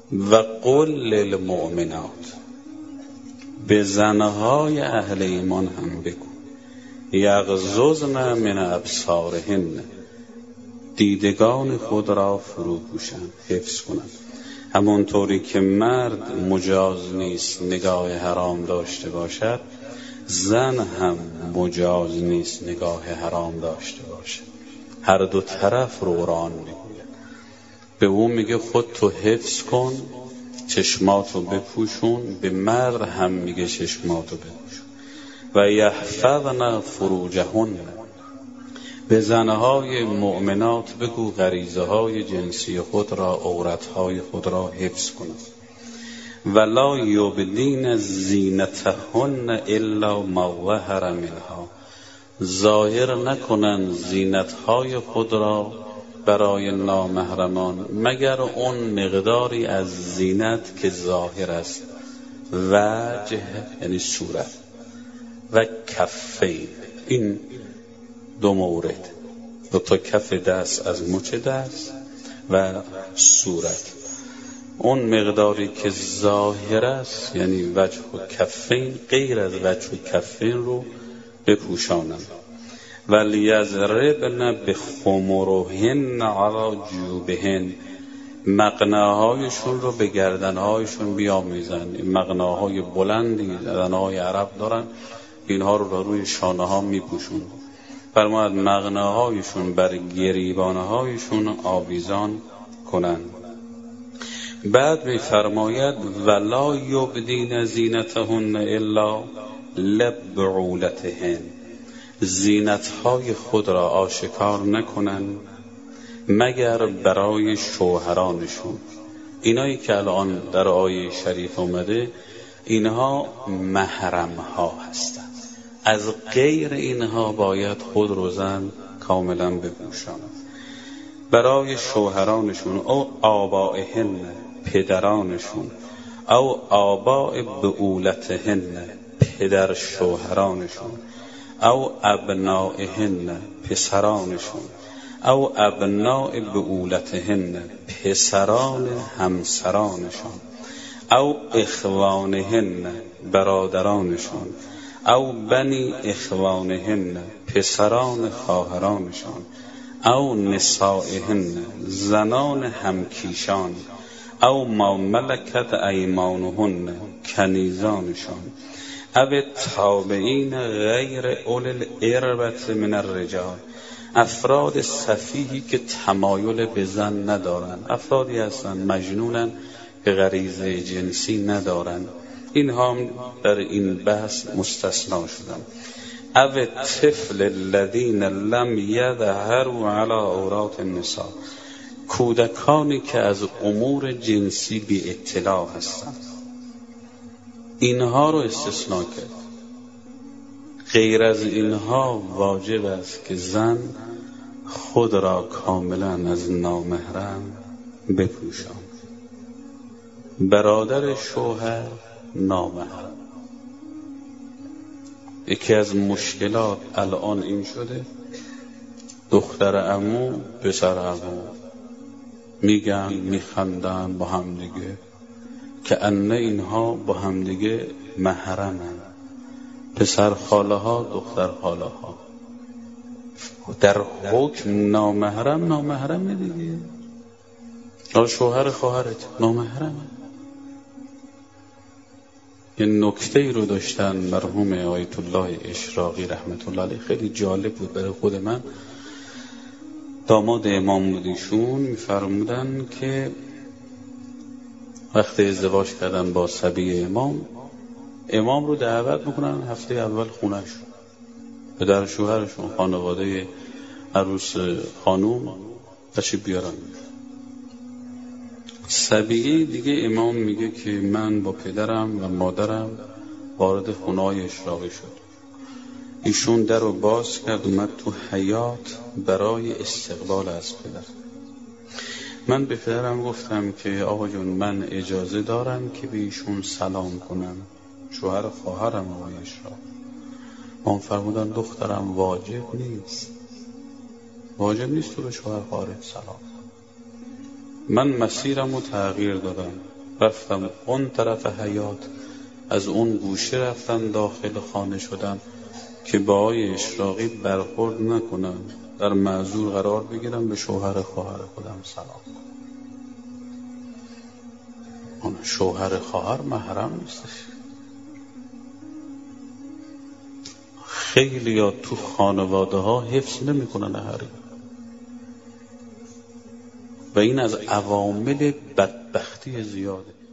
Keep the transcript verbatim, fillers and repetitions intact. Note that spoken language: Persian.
و قل للمؤمنات، به زنهای اهل ایمان هم بگو یغضضن من ابصارهن، دیدگان خود را فرو پوشند، حفظ کنند. همونطوری که مرد مجاز نیست نگاه حرام داشته باشد، زن هم مجاز نیست نگاه حرام داشته باشد. هر دو طرف رو قرآن میگوید. به اون میگه خود تو حفظ کن، چشماتو بپوشون. به مرد هم میگه چشماتو بپوشون. و یحفظن فروجهن، به زنهای مؤمنات بگو غریزه های جنسی خود را، عورتهای خود را حفظ کنند. ولا یبدین زینتهن الا ما ظهر منها، ظاهر نکنند زینتهای خود را برای نامحرمان مگر اون مقداری از زینت که ظاهر است. وجه یعنی صورت، و کفین، این دو مورد، دو تا کف دست از مچ دست و صورت. اون مقداری که ظاهر است یعنی وجه و کفین، غیر از وجه و کفین رو بپوشانند. ولیضربن بخمرهن علی جیوبهن، مقناهایشون رو به گردنهایشون بیامیزند. مقناهای بلندی زنهای عرب دارن، اینها رو روی شانه ها میپوشون. فرماید مقناهایشون بر گریبانهایشون آویزان کنند. بعد میفرماید ولا یبدین زینتهن الا لبعولتهن، زینتهای خود را آشکار نکنند مگر برای شوهرانشون. اینایی که الان در آیه شریف اومده اینها محرم ها هستند. از غیر اینها باید خود رو زن کاملا بپوشاند. برای شوهرانشون او آبائهن، پدرانشون، او آباء بعولتهن، پدر شوهرانشون، او ابنائهن، پسرانشون، او ابناء بعولتهن، پسران همسرانشون، او اخوانهن، برادرانشون، او بنی اخوانهن، پسران خواهرانشان، او نسائهن، زنان همکیشان، او ما ملکت ایمانهن، کنیزانشان، او تابعین غیر اول الاربة من الرجال، افراد سفیهی که تمایل به زن ندارن، افرادی هستن مجنونن که غریزه جنسی ندارن، اینها هم در این بحث مستثنا شدن. او طفل الذین لم یظهروا علی عورات النساء، کودکانی که از امور جنسی بی اطلاع هستند، اینها رو استثناء کرد. غیر از اینها واجب است که زن خود را کاملا از نامحرم بپوشاند. برادر شوهر نامحرم. یکی از مشکلات الان این شده دختر عمو پسر عمو میگن میخندن با هم دیگه که انه اینها با هم دیگه محرمن. پسر خاله ها دختر خاله ها در حکم نامحرم نامحرم دیگه. حالا شوهر خواهرت نامحرمه. یه نکته ای رو داشتن مرحوم آیت الله اشراقی رحمت الله علیه، خیلی جالب بود برای خود من. داماد امام بودیشون میفرمودن که وقتی ازدواج کردن با صبی امام، امام رو دعوت میکنن هفته اول خونهشون، پدر شوهرشون، خانواده عروس خانوم بچه بیارن. صبیه دیگه امام میگه که من با پدرم و مادرم وارد خونه‌های اشراقی شد. ایشون در رو باز کرد اومد تو حیاط برای استقبال از پدر. من به پدرم گفتم که آقا جون من اجازه دارم که به ایشون سلام کنم، شوهر خواهرم آقای اشراق. من فرمودن دخترم واجب نیست، واجب نیست تو به شوهر خواهرت سلام. من مسیرم رو تغییر دادم، رفتم اون طرف حیاط، از اون گوشه رفتم داخل خانه شدم که با آقای اشراقی برخورد نکنم، در معذور قرار بگیرم، به شوهر خواهر خودم سلام کنم. اون شوهر خواهر محرم نیستش. خیلی ها تو خانواده ها حفظ نمی کنن حریم و این از عوامل بدبختی زیاده.